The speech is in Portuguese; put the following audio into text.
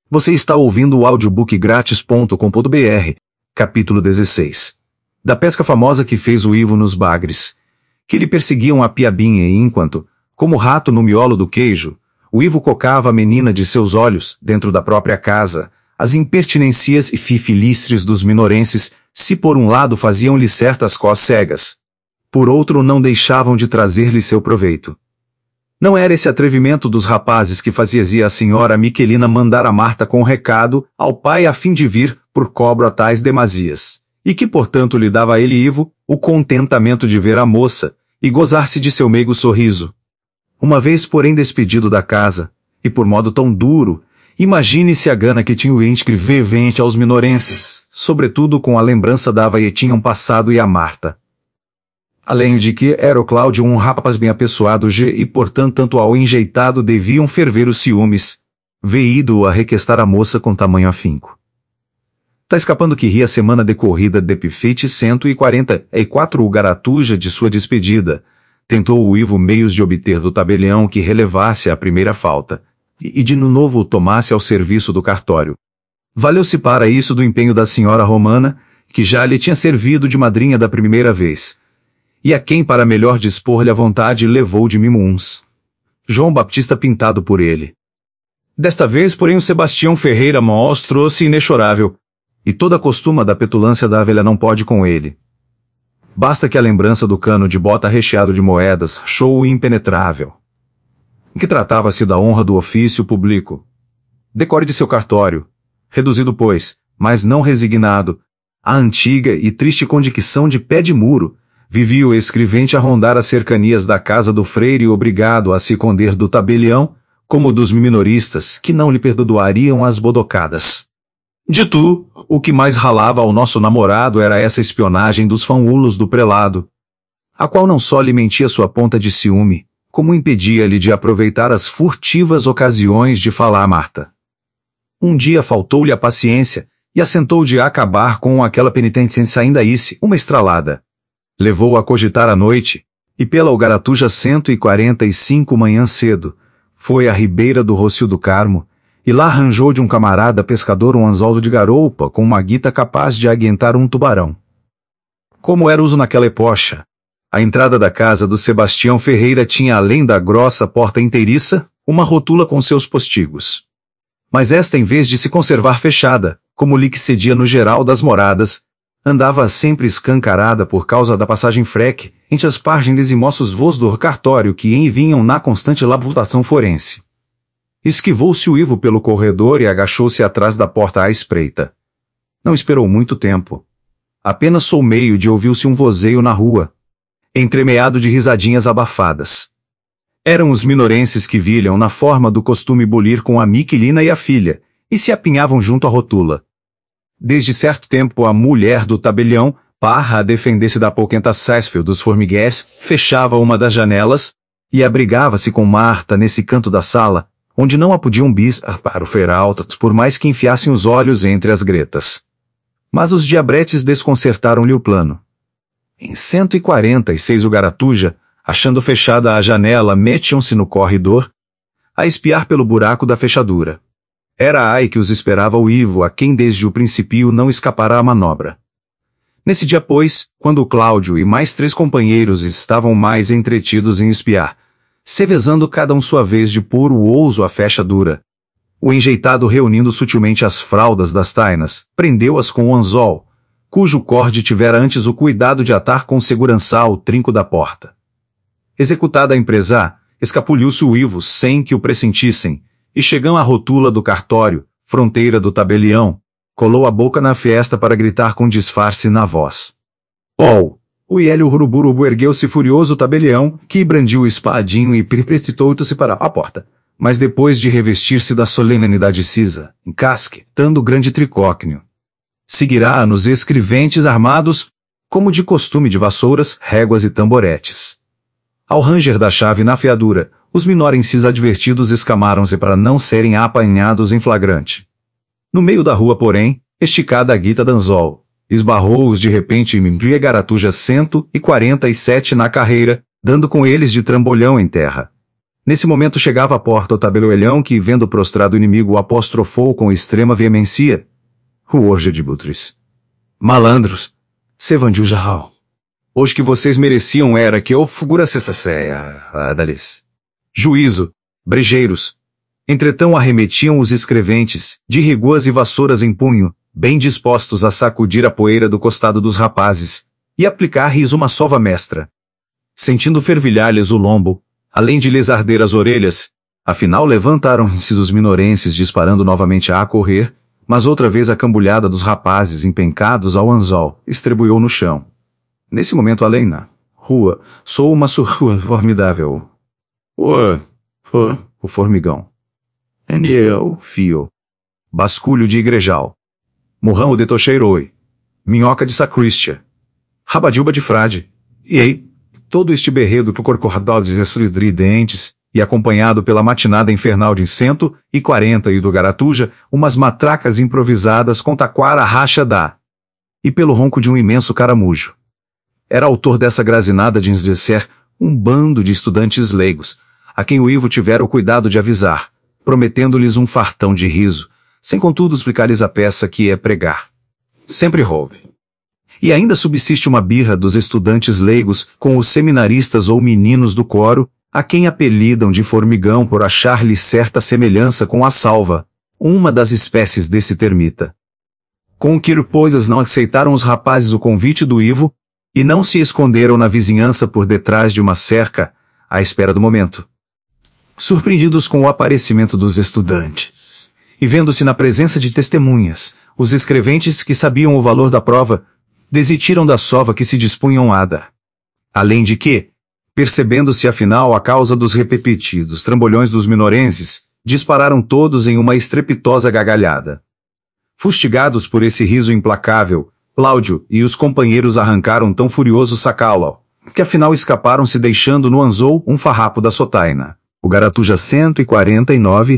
Você está ouvindo o audiobookgratis.com.br, capítulo 16. Da pesca famosa que fez o Ivo nos bagres, que lhe perseguiam a piabinha e enquanto, como rato no miolo do queijo, o Ivo cocava a menina de seus olhos, dentro da própria casa, as impertinencias e fifilistres dos minorenses, se por um lado faziam-lhe certas cócegas, por outro não deixavam de trazer-lhe seu proveito. Não era esse atrevimento dos rapazes que fazia a senhora Miquelina mandar a Marta com recado ao pai a fim de vir, por cobro a tais demasias, e que portanto lhe dava a ele Ivo, o contentamento de ver a moça, e gozar-se de seu meigo sorriso. Uma vez porém despedido da casa, e por modo tão duro, imagine-se a gana que tinha o inscrevente aos minorenses, sobretudo com a lembrança da avaietinham passado e a Marta. Além de que era o Cláudio um rapaz bem apessoado e portanto tanto ao enjeitado deviam ferver os ciúmes, veído a requestar a moça com tamanho afinco. Tá escapando que ria a semana decorrida de Pifete 144 o garatuja de sua despedida, tentou o Ivo meios de obter do tabelião que relevasse a primeira falta, e de novo o tomasse ao serviço do cartório. Valeu-se para isso do empenho da senhora Romana, que já lhe tinha servido de madrinha da primeira vez, e a quem para melhor dispor-lhe a vontade levou de mimo uns. João Baptista pintado por ele. Desta vez, porém, o Sebastião Ferreira mostrou-se inexorável, e toda a costuma da petulância da velha não pode com ele. Basta que a lembrança do cano de bota recheado de moedas achou-o impenetrável. Que tratava-se da honra do ofício público. Decore de seu cartório, reduzido, pois, mas não resignado, à antiga e triste condição de pé de muro, vivia o escrevente a rondar as cercanias da casa do freire obrigado a se esconder do tabelião, como dos minoristas, que não lhe perdoariam as bodocadas. Dito, o que mais ralava ao nosso namorado era essa espionagem dos fanhulos do prelado, a qual não só lhe mentia sua ponta de ciúme, como impedia-lhe de aproveitar as furtivas ocasiões de falar a Marta. Um dia faltou-lhe a paciência, e assentou de acabar com aquela penitência ainda isse, uma estralada. Levou-o a cogitar à noite, e pela Ugaratuja 145 manhã cedo, foi à ribeira do Rocio do Carmo, e lá arranjou de um camarada pescador um anzol de garoupa com uma guita capaz de aguentar um tubarão. Como era uso naquela epocha, a entrada da casa do Sebastião Ferreira tinha além da grossa porta inteiriça, uma rotula com seus postigos. Mas esta em vez de se conservar fechada, como lhe que cedia no geral das moradas, andava sempre escancarada por causa da passagem freque, entre as páginas e moços voos do cartório que envinham na constante labutação forense. Esquivou-se o Ivo pelo corredor e agachou-se atrás da porta à espreita. Não esperou muito tempo. Apenas sou meio de ouviu-se um vozeio na rua, entremeado de risadinhas abafadas. Eram os minorenses que vilham na forma do costume bulir com a Miquelina e a filha, e se apinhavam junto à rotula. Desde certo tempo a mulher do tabelião, parra a defender-se da pouquenta Saisfield dos formigués, fechava uma das janelas, e abrigava-se com Marta nesse canto da sala, onde não a podiam bisar para o feraltas por mais que enfiassem os olhos entre as gretas. Mas os diabretes desconcertaram-lhe o plano. Em 146 o garatuja, achando fechada a janela, metiam-se no corredor, a espiar pelo buraco da fechadura. Era aí que os esperava o Ivo, a quem desde o princípio não escapará a manobra. Nesse dia, pois, quando o Cláudio e mais 3 companheiros estavam mais entretidos em espiar, se vezando cada um sua vez de pôr o ouso à fechadura, o enjeitado reunindo sutilmente as fraldas das tainas, prendeu-as com o anzol, cujo corde tivera antes o cuidado de atar com segurança ao trinco da porta. Executada a empresa, escapuliu-se o Ivo sem que o pressentissem, e chegando à rotula do cartório, fronteira do tabelião, colou a boca na festa para gritar com disfarce na voz. Oh! O Iélio Ruruburubu ergueu-se furioso o tabelião, que brandiu o espadinho e precipitou-se para a porta. Mas depois de revestir-se da solenidade cisa, encasque, dando grande tricócnio. Seguirá nos escreventes armados, como de costume de vassouras, réguas e tamboretes. Ao ranger da chave na fiadura, os minorenses advertidos escamaram-se para não serem apanhados em flagrante. No meio da rua, porém, esticada a guita danzol, esbarrou-os de repente e garatuja 147 na carreira, dando com eles de trambolhão em terra. Nesse momento chegava à porta o tabeloelhão que, vendo prostrado o inimigo, o apostrofou com extrema veemência. Ruorja de Butris. Malandros. Sevandiu Jarral. Hoje que vocês mereciam era que eu figura cessaceia, Adalis. Juízo. Brejeiros. Entretanto arremetiam os escreventes, de riguas e vassouras em punho, bem dispostos a sacudir a poeira do costado dos rapazes, e aplicar-lhes uma sova mestra. Sentindo fervilhar-lhes o lombo, além de lhes arder as orelhas, afinal levantaram-se os minorenses disparando novamente a correr, mas outra vez a cambulhada dos rapazes empencados ao anzol estrebuiou no chão. Nesse momento além na rua, soou uma surrua formidável. O formigão. Eniel, fio. Basculho de igrejal. Murrão de tocheiroi. Minhoca de sacristia. Rabadilba de frade. E aí, todo este berredo com corcordal de estridentes, e acompanhado pela matinada infernal de 140 e do Garatuja, umas matracas improvisadas com taquara racha da. E pelo ronco de um imenso caramujo. Era autor dessa grazinada de ensdecer um bando de estudantes leigos, a quem o Ivo tivera o cuidado de avisar, prometendo-lhes um fartão de riso, sem contudo explicar-lhes a peça que é pregar. Sempre houve. E ainda subsiste uma birra dos estudantes leigos com os seminaristas ou meninos do coro, a quem apelidam de formigão por achar-lhe certa semelhança com a salva, uma das espécies desse termita. Com que pois não aceitaram os rapazes o convite do Ivo, e não se esconderam na vizinhança por detrás de uma cerca, à espera do momento. Surpreendidos com o aparecimento dos estudantes, e vendo-se na presença de testemunhas, os escreventes que sabiam o valor da prova, desitiram da sova que se dispunham a dar. Além de que, percebendo-se afinal a causa dos repetidos trambolhões dos minorenses, dispararam todos em uma estrepitosa gargalhada. Fustigados por esse riso implacável, Cláudio e os companheiros arrancaram tão furioso sacalo, que afinal escaparam-se deixando no anzol um farrapo da sotaina. O Garatuja 149,